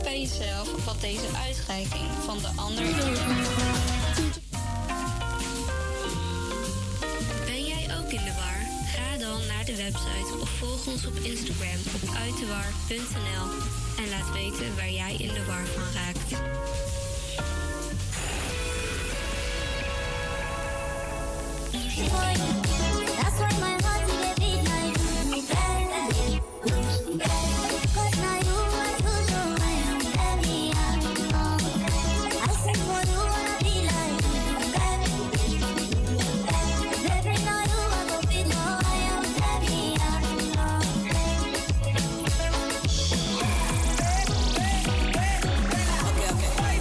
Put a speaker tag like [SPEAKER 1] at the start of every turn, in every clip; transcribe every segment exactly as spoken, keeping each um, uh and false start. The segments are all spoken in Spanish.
[SPEAKER 1] bij jezelf wat deze uitreiking van de ander doet. Ben jij ook in de war? Ga dan naar de website of volg ons op Instagram op uitdewar punt n l en laat weten waar jij in de war van raakt.
[SPEAKER 2] That's why my heart is a bit like cause now you are so so I am heavy I sing for you wanna be like baby now you are the bit more I am heavy
[SPEAKER 3] Okay, okay.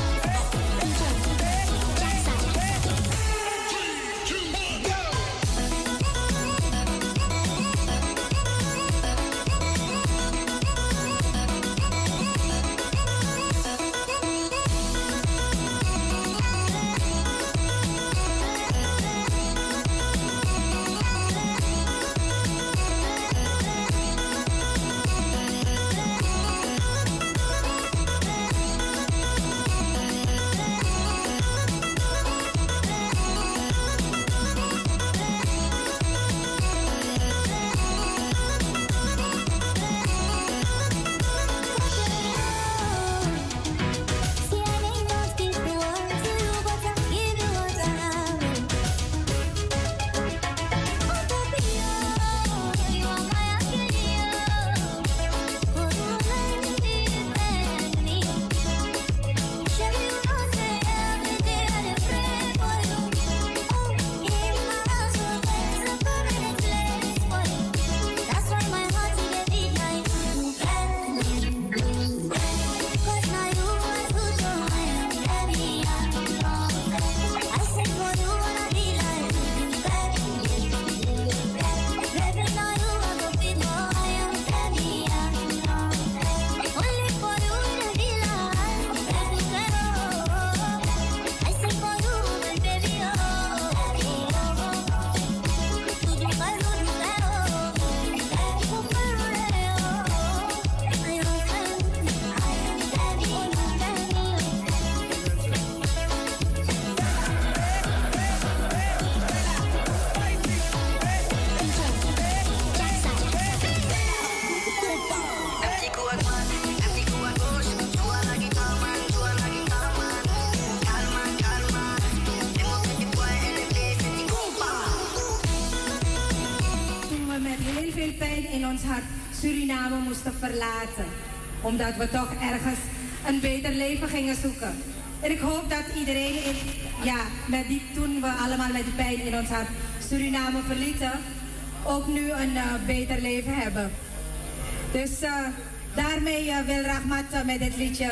[SPEAKER 4] Suriname moesten verlaten. Omdat we toch ergens een beter leven gingen zoeken. En ik hoop dat iedereen, in, ja, met die, toen we allemaal met die pijn in ons hart Suriname verlieten, ook nu een uh, beter leven hebben. Dus uh, daarmee uh, wil Rahmat uh, met dit liedje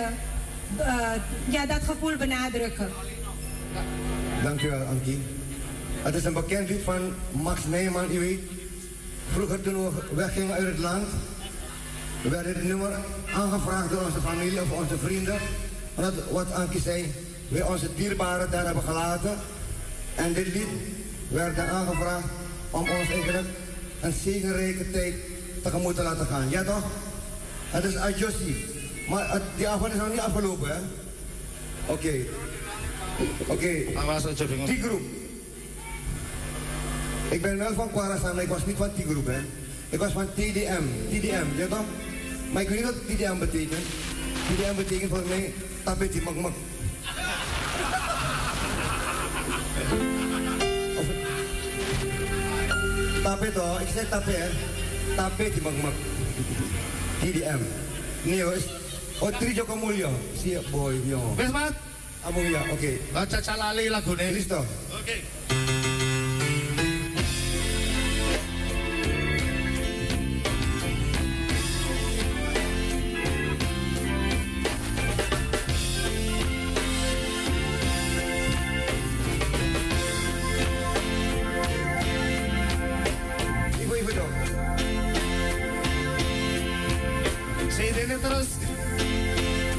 [SPEAKER 4] uh, ja, dat gevoel benadrukken.
[SPEAKER 5] Dankjewel, Ankie. Het is een bekend lied van Max Nijman, u weet. Vroeger toen we weggingen uit het land, werd dit nummer aangevraagd door onze familie of onze vrienden. Omdat, wat Ankie zei, wij onze dierbaren daar hebben gelaten. En dit lied werd dan aangevraagd om ons eigenlijk een zegenrijke tijd tegemoet te laten gaan. Ja toch? Het is Adjossi. Maar het, die avond is nog niet afgelopen, hè? Oké. Okay. Oké. Okay. Die groep. Ik ben wel van Kwarasan, maar ik was niet van die groep, hè. Ik was van T D M. T D M, ja toch? Maar ik weet niet wat T D M betekent. T D M betekent voor mij tapeti mak mak. Of... Tapet hoor, ik zeg tapet, hè. Tapeti mak mak. T D M. Nee hoor. Oh, Trijo Kamulyo. Zie je, boy, jongen.
[SPEAKER 6] Wes wat?
[SPEAKER 5] Amulia, oké. Okay.
[SPEAKER 6] Wat cacalali lagu nih?
[SPEAKER 5] Listo.
[SPEAKER 6] Oké. Okay.
[SPEAKER 5] Terus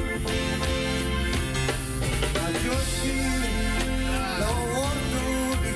[SPEAKER 5] Adjossi, no wortu di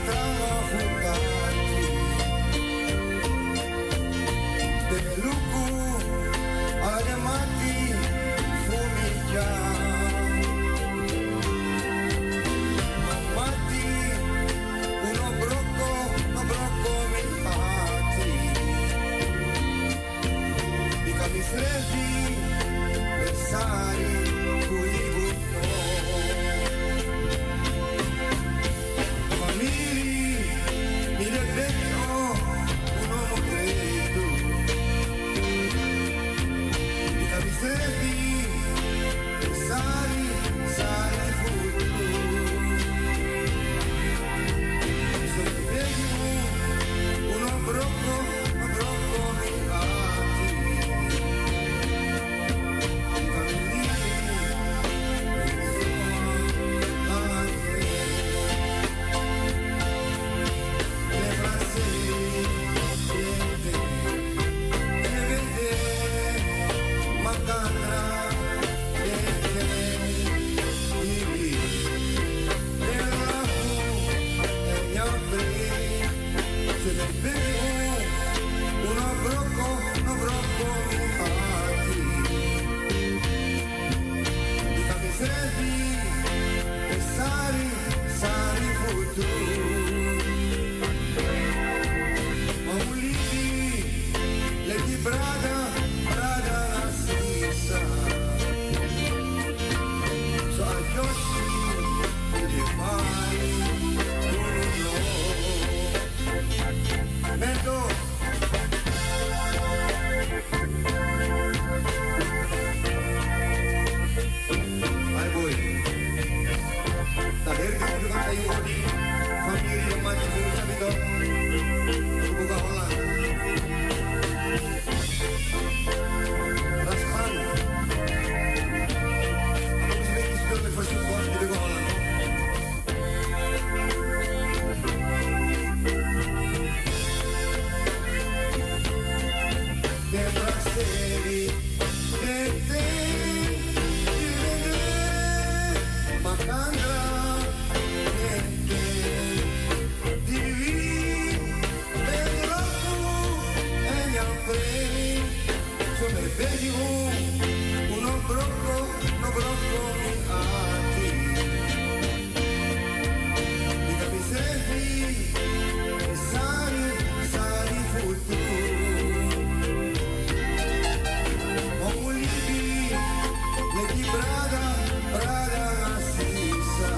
[SPEAKER 5] Di Braga, Braga Assisa.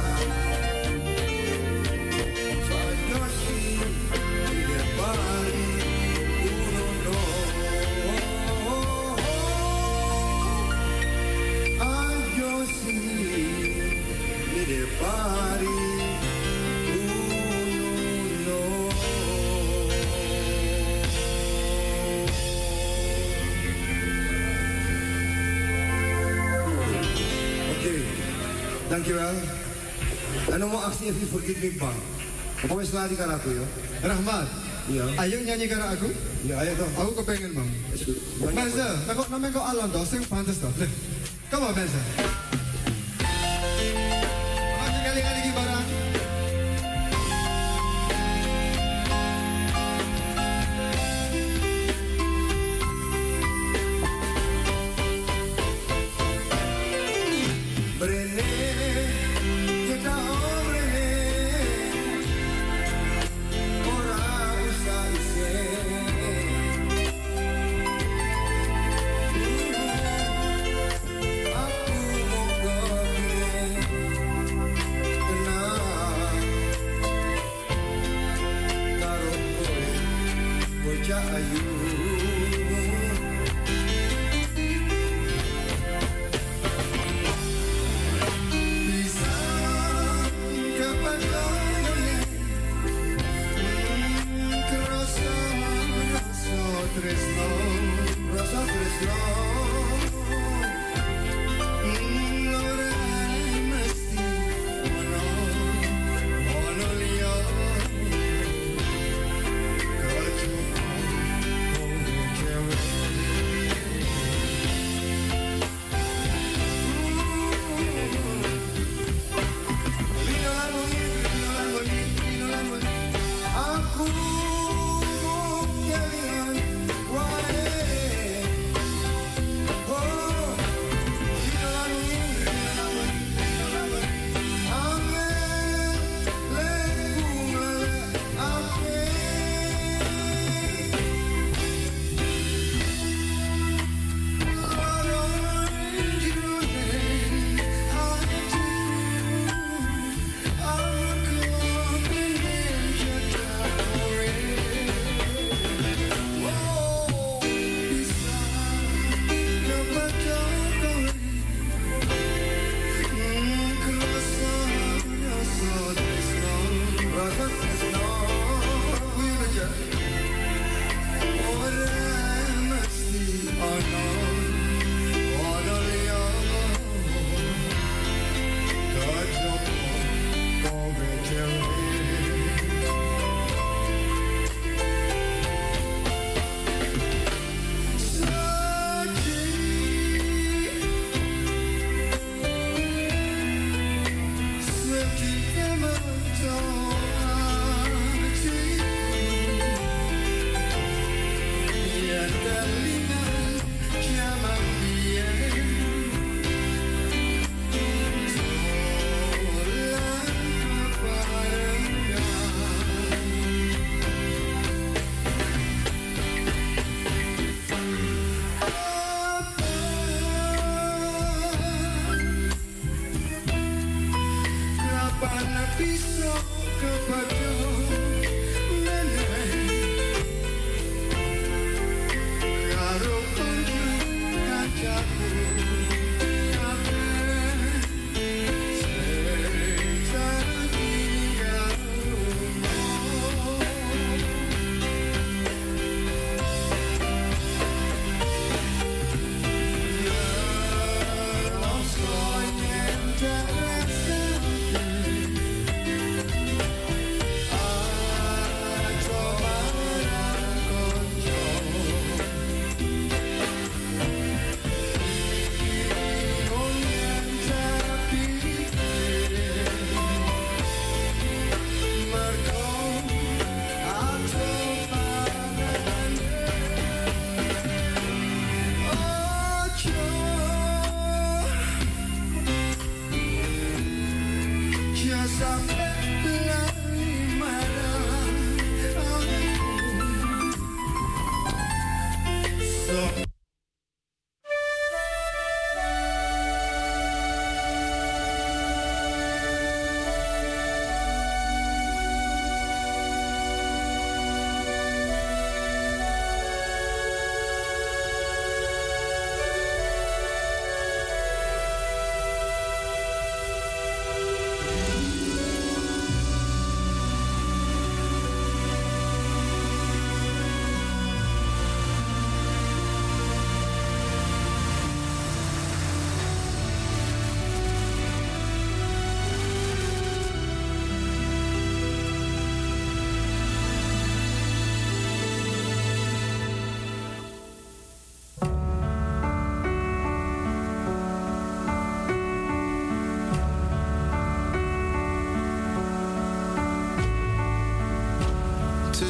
[SPEAKER 5] Fayoshi, di Bali, uno no. Fayoshi, di Bali, uno no. Dankjewel. En om actie even vergeet me bang. Apa wis lari karo aku yo?
[SPEAKER 3] Rahmat.
[SPEAKER 5] Iya.
[SPEAKER 3] Ayo nyanyi karo aku.
[SPEAKER 5] Ya ayo dong.
[SPEAKER 3] Aku kepengen bang. Benza, aku namanya kau Alon toh, sing pantes toh. Come on Benza. Lagi kali kali lagi barang.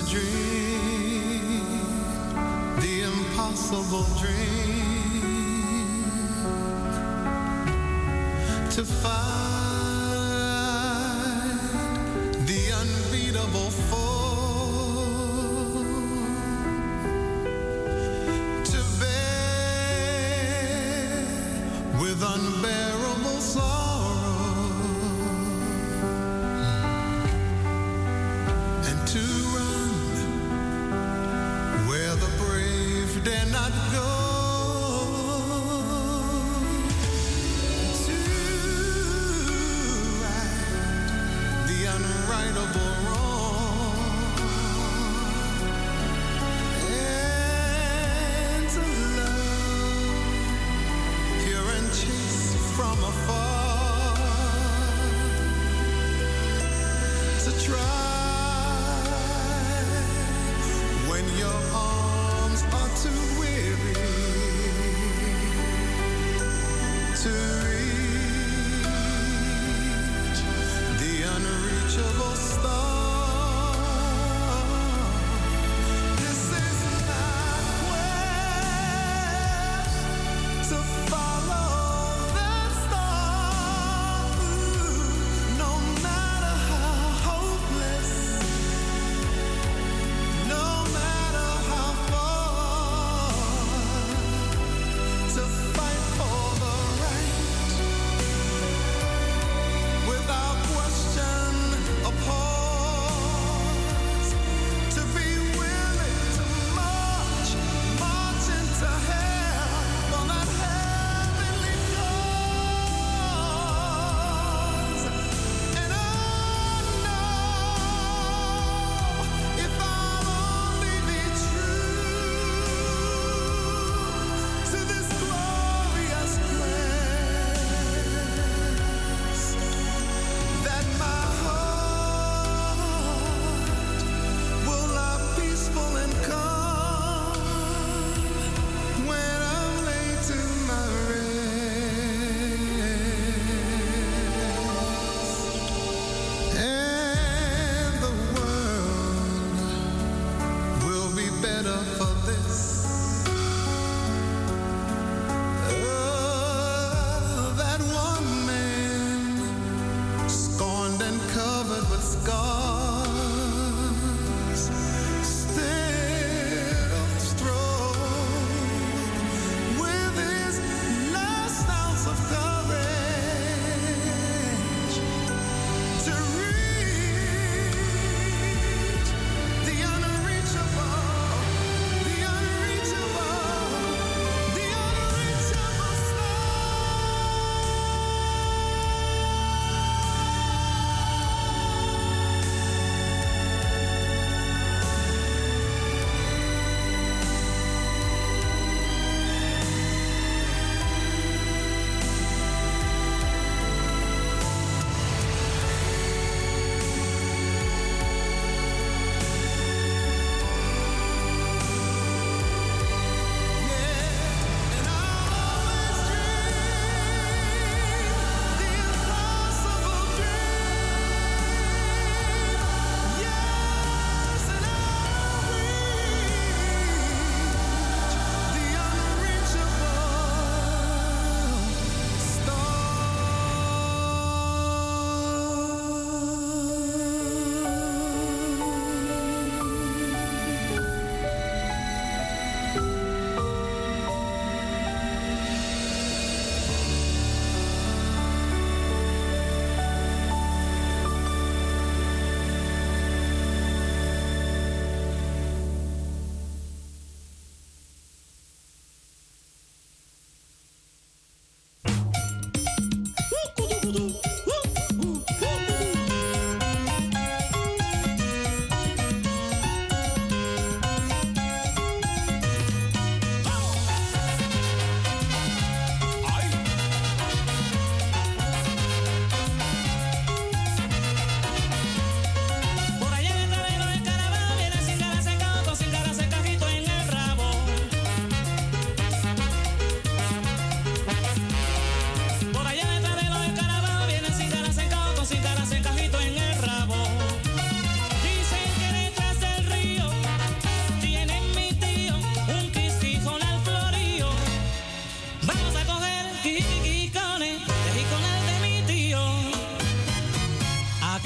[SPEAKER 6] dream, the impossible dream, to find the unbeatable foe, to bear with unbearable sorrow, and to run where the brave dare not go, to right the unrightable wrong, and to love pure and chaste from afar, to try when your arms are too weary to reach the unreachable star.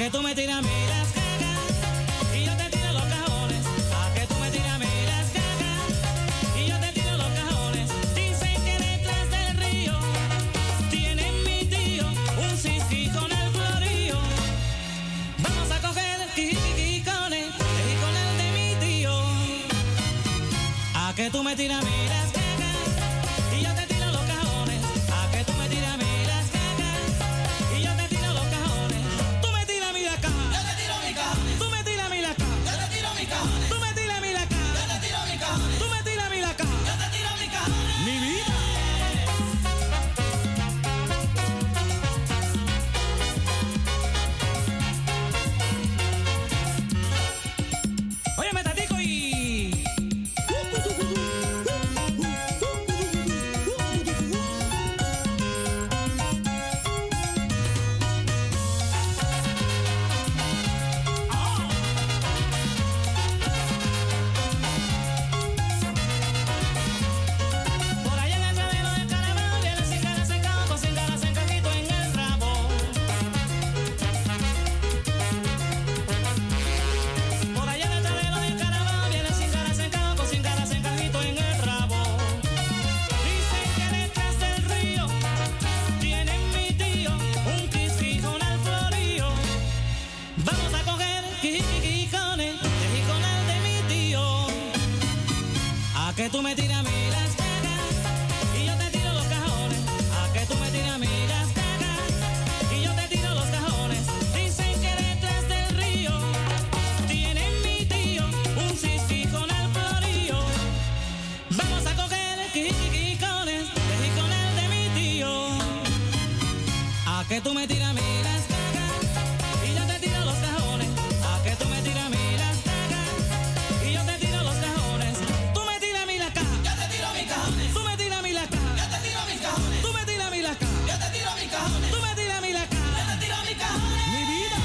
[SPEAKER 7] que tú me tiras a mí las cagas y yo te tiro los cajones. A que tú me tiras a mí las cagas y yo te tiro los cajones. Dicen que detrás del río tiene mi tío un sisqui con el florío. Vamos a coger el quijijijicones y con el de mi tío. A que tú me tiras a mí las cagas y yo te tiro los cajones. A que tú me tiras a mí las cagas y yo te tiro los cajones. Tú me tiras a mí la caja, yo te tiro mi cajones. Tú me tiras a mí la caja, yo te tiro mi cajones. Tú me tiras a mí la caja, yo te tiro mi cajones. Tú me tiras a mí la caja, yo te tiro mi cajones. Mi vida. Oye, me tatico y por allá en el terreno del carnaval viene sin ganas en campo, sin ganas en cajito en el rabo. Por allá en el terreno del carnaval viene sin ganas en campo, sin ganas en cajito en el rabo. Dicen que detrás del río tiene mi tío un quisqui con el florío. Vamos a coger quijijijicones y con el de mi tío. A que tú me tiras a mí las cagas y yo te tiro los cajones. A que tú me tiras a mí las cagas y yo te tiro los cajones. Dicen que detrás del río tiene mi tío un sisqui con el florío. Vamos a coger el quijijijicones y con el de mi tío. A que tú me tiras a mí las cagas y yo te tiro los cajones. A que tú me tiras a mí las cagas y yo te tiro los cajones. Tú me tiras a mí la caja, yo te tiro mis cajones. Tú me tiras a mí la caja, yo te tiro mis cajones. Tú me tiras a mí la caja, yo te tiro mis cajones. Tú me tiras a mí la caja, yo te tiro mis cajones. Mi vida.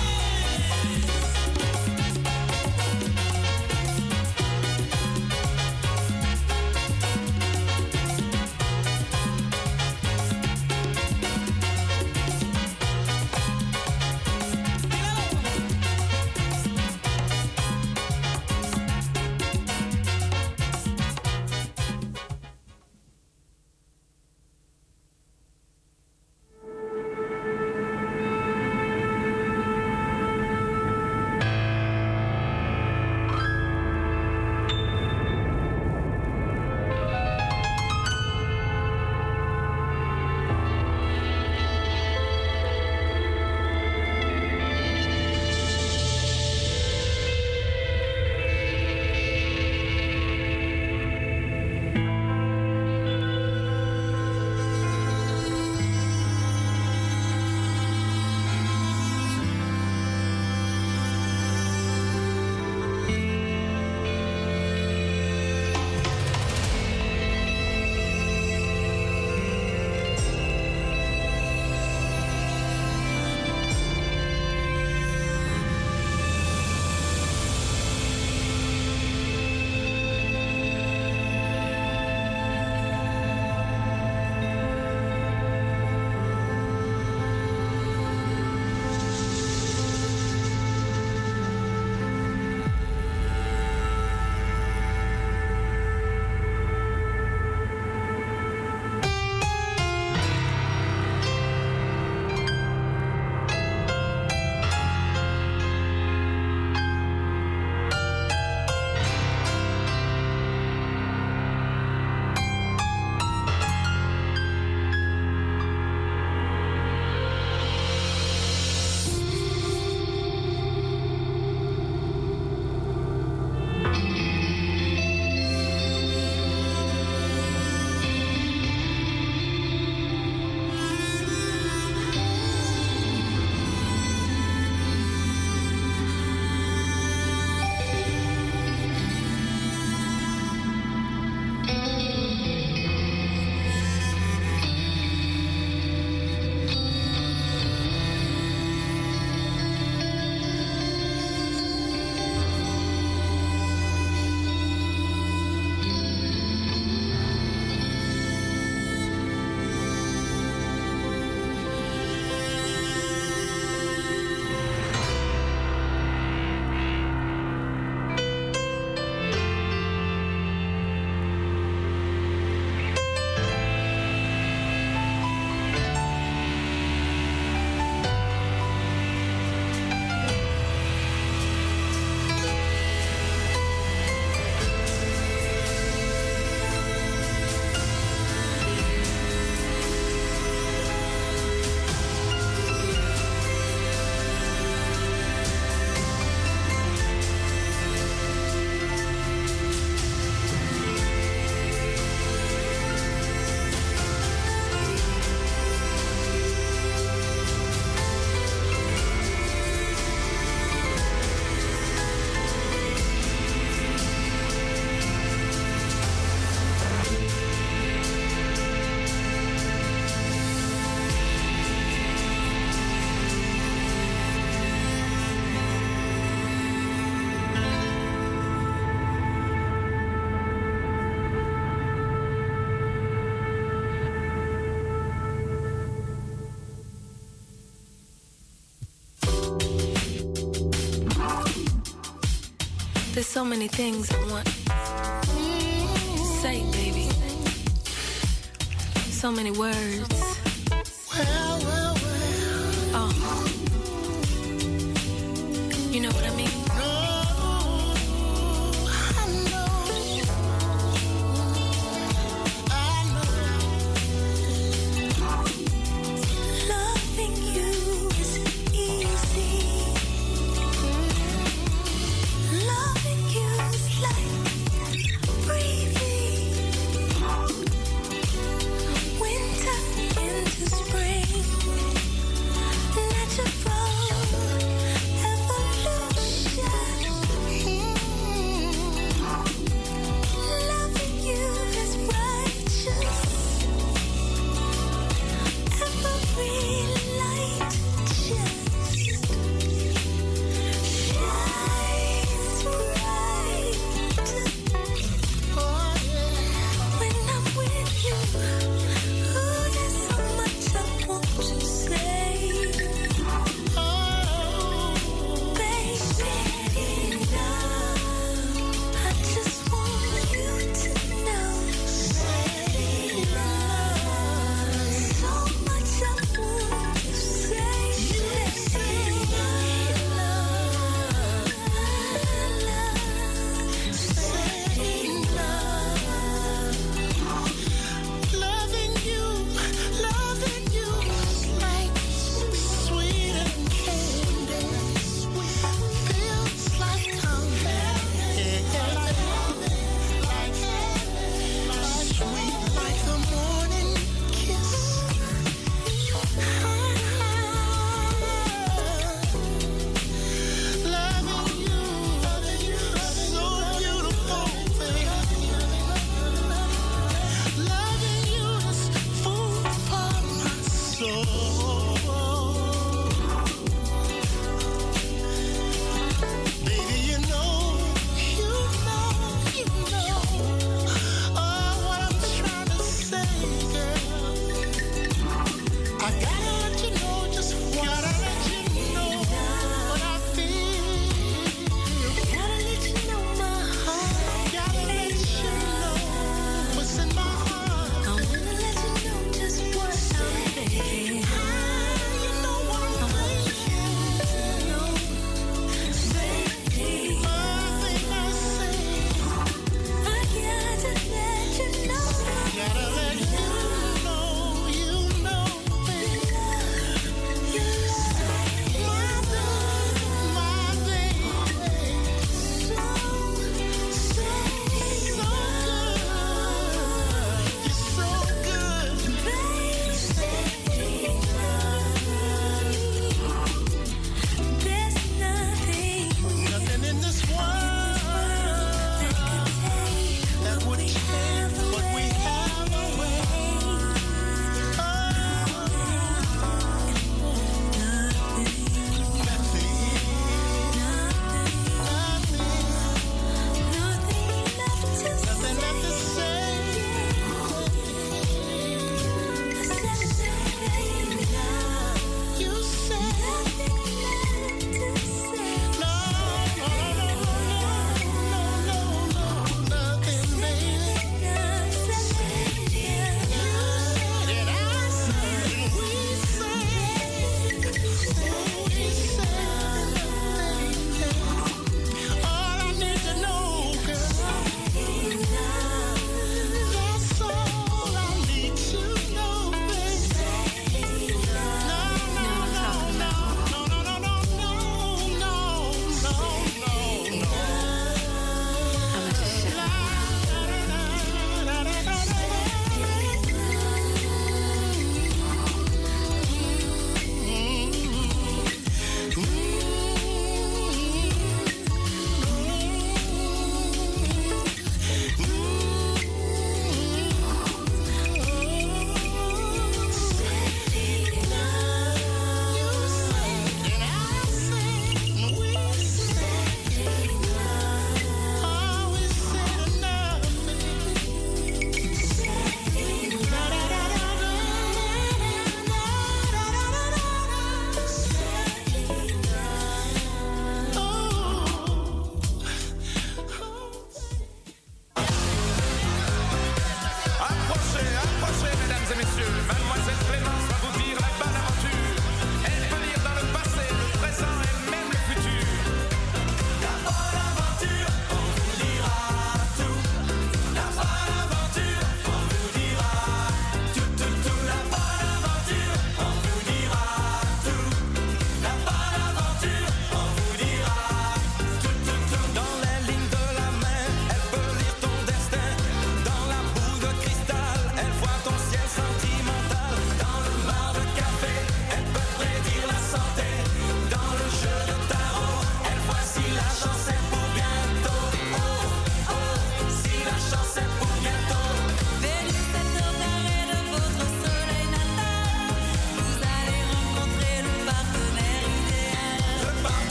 [SPEAKER 8] There's so many things I want to say, baby. So many words.
[SPEAKER 6] Well, well, well.
[SPEAKER 8] Oh. You know what I mean? What's in my heart? I wanna let you know just what I feel.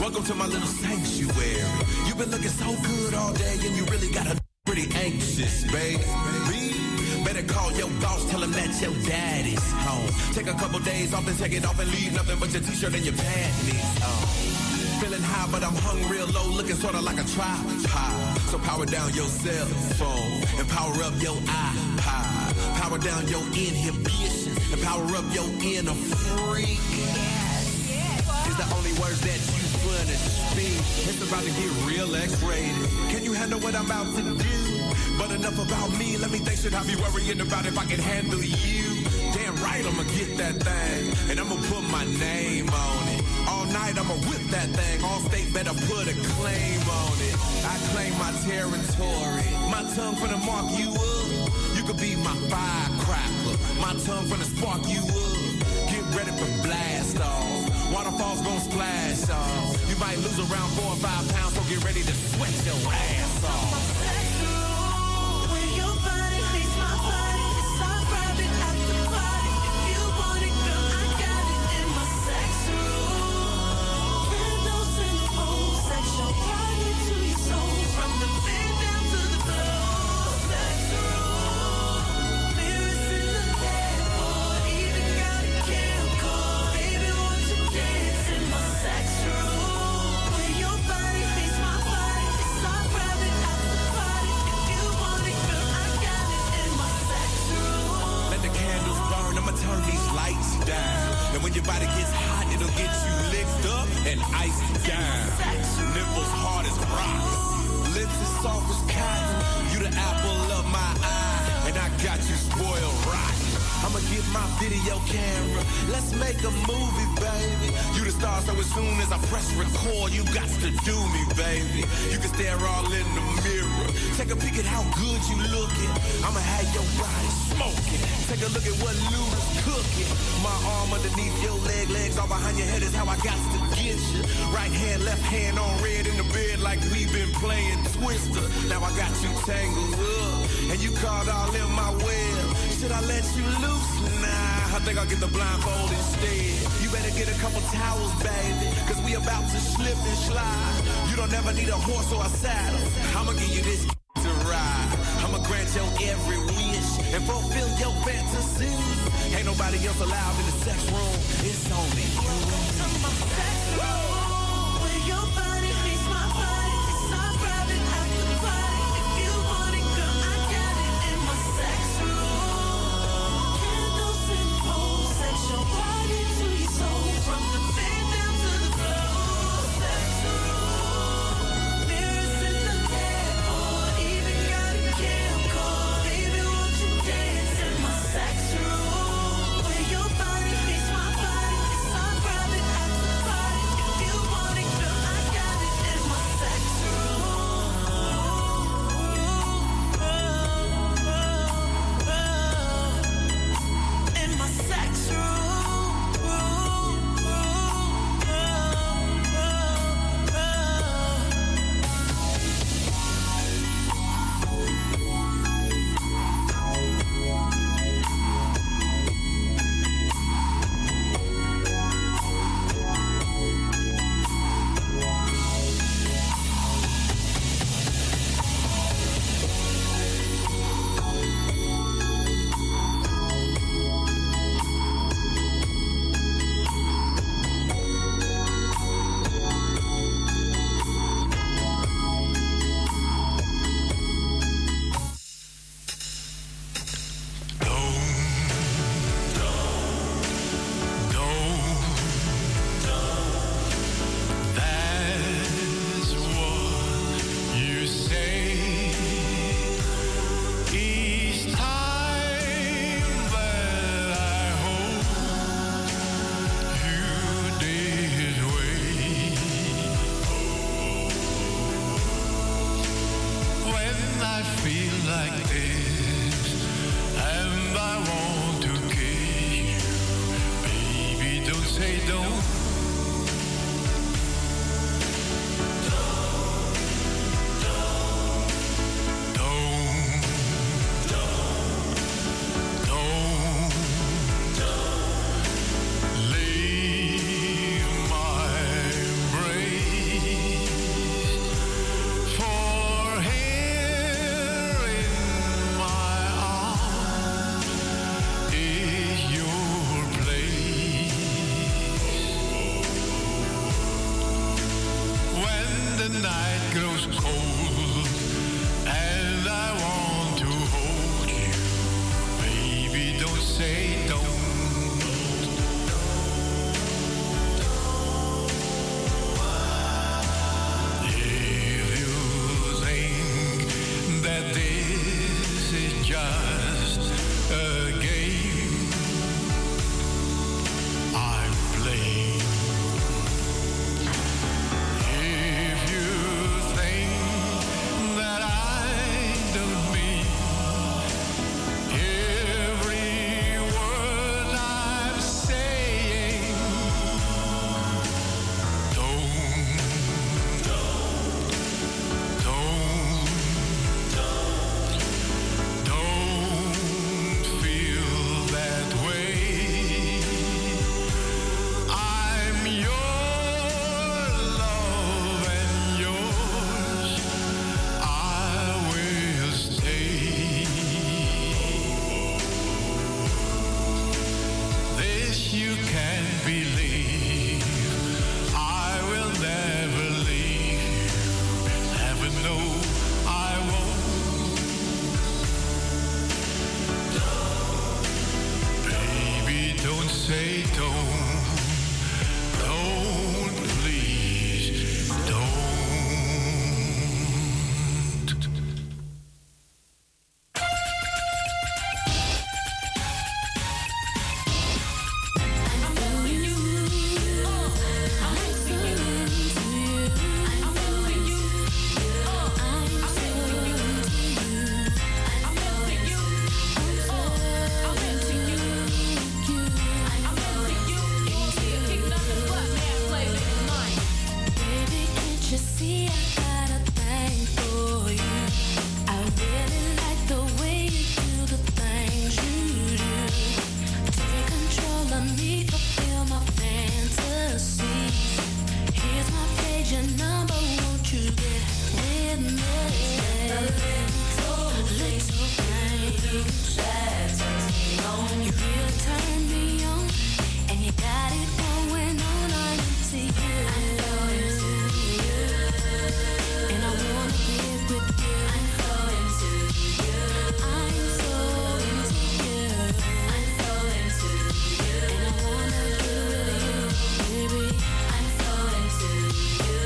[SPEAKER 9] Welcome to my little sanctuary. You've been looking so good all day and you really got a pretty anxious, baby. Better call your boss, tell him that your daddy's home. Take a couple days off and take it off and leave nothing but your t-shirt and your panties on. Feeling high, but I'm hung real low, looking sorta like a tripod. So power down your cell phone and power up your iPod. Power down your inhibitions and power up your inner freak. It's the only words that you wanna speak. It's about to get real X-rated. Can you handle what I'm about to do? But enough about me, let me think, should I be worrying about if I can handle you? Damn right, I'ma get that thing, and I'ma put my name on it. All night, I'ma whip that thing, all state better put a claim on it. I claim my territory, my tongue finna mark you up. You could be my firecracker, my tongue finna spark you up. Get ready for blast off, waterfalls gon' splash off. You might lose around four or five pounds, so get ready to sweat your ass off. Turn these lights down, and when your body gets hot, it'll get you licked up and iced down. Nipples hard as rocks, lips as soft as cotton. You the apple of my eye, and I got you spoiled rotten. I'ma get my video camera, let's make a movie, baby. You the star, so as soon as I press record, you got to do me, baby. You can stare all in the mirror, take a peek at how good you looking. I'ma have your body smoking. Take a look at what Luda's cooking. My arm underneath your leg, legs all behind your head is how I got to get you. Right hand, left hand on red in the bed like we've been playing Twister. Now I got you tangled up, and you caught all in my web. Should I let you loose? Nah, I think I'll get the blindfold instead. You better get a couple towels, baby, cause we about to slip and slide. You don't ever need a horse or a saddle. I'ma give you this to ride. I'ma grant your every wish and fulfill your fantasy. Ain't nobody else allowed in the sex room. It's only you. Welcome to my sex room, where your body meets my body. It's our private after party. If you want it, girl, I got it in my sex room. Candles and poles, set your body to your soul. From the bed down to the floor. Sex room, mirrors in the headboard, even got a camcorder. Baby, won't you dance in my sex room, where your body meets my body. It's our private after party. If you want it, girl, I got it in my sex room. In my sex room. That's what you say each time that I hold you this way. When I feel like this and I want to kiss you, baby, don't say don't. Don't leave my embrace.
[SPEAKER 10] just a game I play. If you think that I don't mean every word I'm saying, don't, don't, don't, don't feel that way. I'm your love and yours I will stay. This you can believe, I will never leave you. Heaven know I won't. Baby, don't say don't. Don't, please, don't.
[SPEAKER 8] Baby, can't you see I got a thing for you? I really like the way you do the things you do. Take control of me, fulfill my fantasy. Here's my page and number, won't you get with me? Little, little things that turns me on. You really turn me on, and you got it going on. I'm into you. I'm so into you, and I wanna get with you. I'm so into you. I'm so into you. I'm so into you, and I wanna get with you, baby. I'm so into you.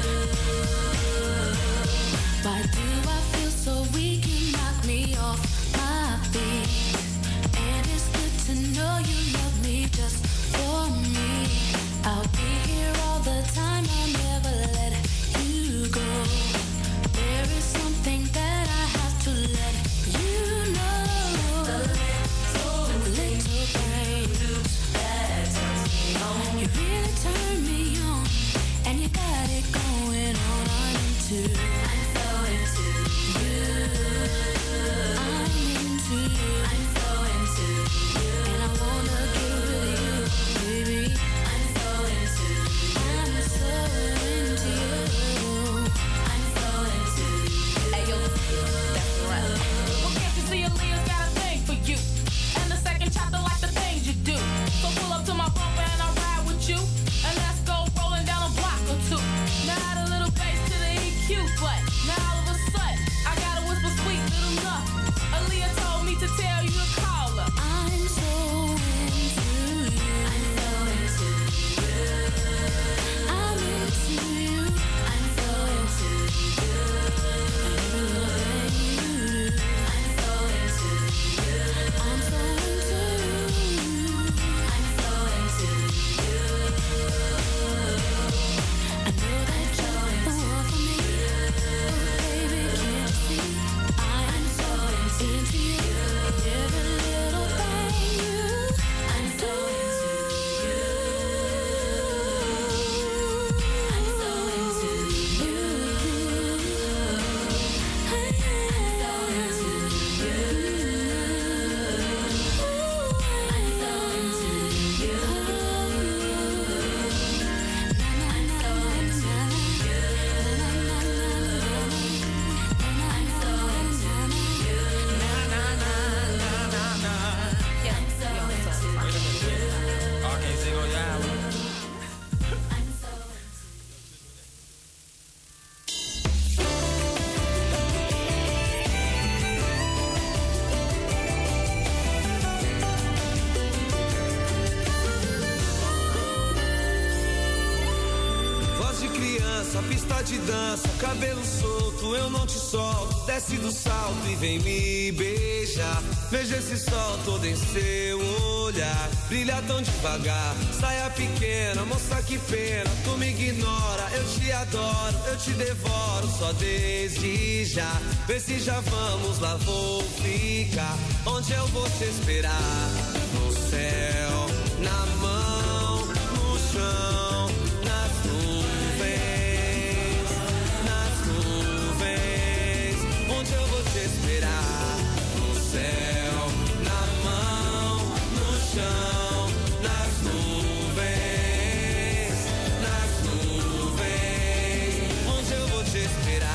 [SPEAKER 8] Why do I feel so weak? You knock me off my feet, and it's good to know you love me just for me. I'll be here all the time, I'll never let you go. There is something that I have to let you know. The little, little things that turns me on. You really turn me on, and you got it going on. I'm into I'm so into you. I'm into you. I'm so into you, and I wanna get with you, baby. I'm so into I'm so into you. I'm so into you. Hey yo, that's right.
[SPEAKER 11] Well, can't you see Aaliyah's got a thing for you? And the second chapter like the things you do. So pull up to my bumper and I'll ride with you. And let's go rolling down a block or two. Now add a little bass to the E Q, but now all of a sudden I gotta whisper sweet little nothing. Aaliyah told me to tell you to call her.
[SPEAKER 8] I'm so into you. I'm so into you. I'm into you. I'm so into you. Every little thing you do. I'm so into you. I'm so into you. I'm so into you. I know that you're the one for me.
[SPEAKER 12] criança, pista de dança, cabelo solto, eu não te solto. Desce do salto e vem me beijar. Veja esse sol todo em seu olhar, brilha tão devagar. Saia pequena, moça que pena, tu me ignora. Eu te adoro, eu te devoro, só desde já. Vê se já vamos, lá vou ficar. Onde eu vou te esperar? No céu, na mão, no chão, nas nuvens, nas nuvens. Onde eu vou te esperar? No céu, na mão, no chão, nas nuvens, nas nuvens. Onde eu vou te esperar?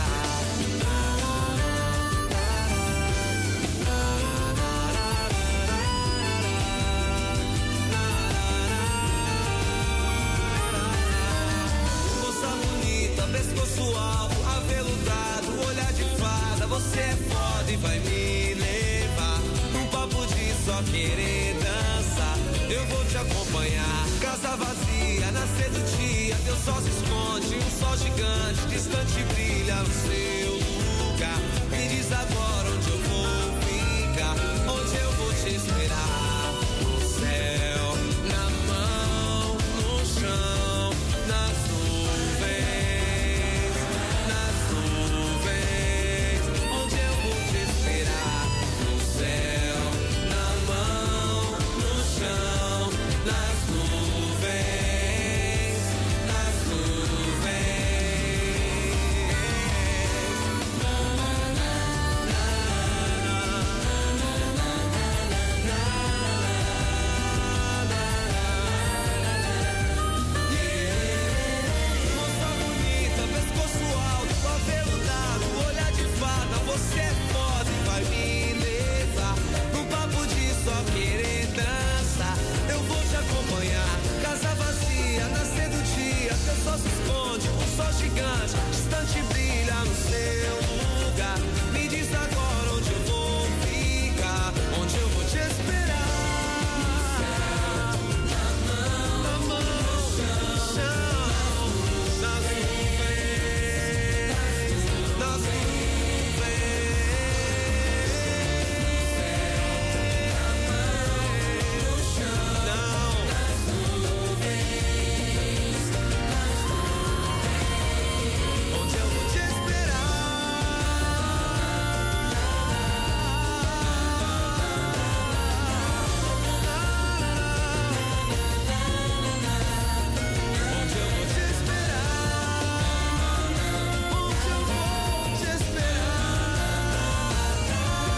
[SPEAKER 12] Pescoço alto, aveludado, olhar de fada. Você é foda e vai me levar num papo de só querer dançar. Eu vou te acompanhar. Casa vazia, nascer do dia, teu sol se esconde. Um sol gigante, distante brilha no seu lugar. Me diz agora onde eu vou ficar, onde eu vou te esperar. No céu, na mão, no chão, nas nuvens, nas nuvens. Onde eu vou te esperar? No céu, na mão, no chão, nas nuvens, nas Moça bonita, pescoço alto, aveludado, olhar de fada. Você é foda e vai me levar num papo de só querer dançar. Eu vou te acompanhar. Casa vazia, nascer do dia, teu sol se esconde. Um sol gigante, distante brilha no seu lugar. Me diz agora onde eu vou ficar, onde eu vou te esperar. Na mão, na mão, no chão, nas nuvens, nas onde eu vou te esperar. Onde eu vou te esperar. Onde eu vou te esperar.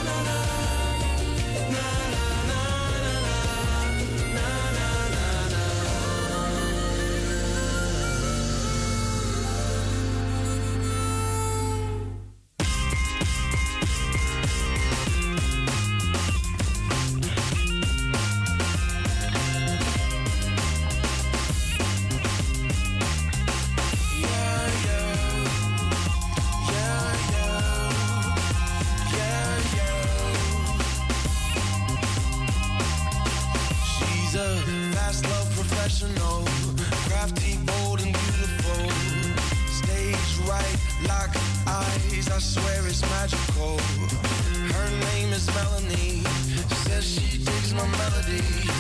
[SPEAKER 13] She's a fast love professional, crafty, bold and beautiful. Stage right, lock eyes, I swear it's magical. Her name is Melanie, she says she digs my melody.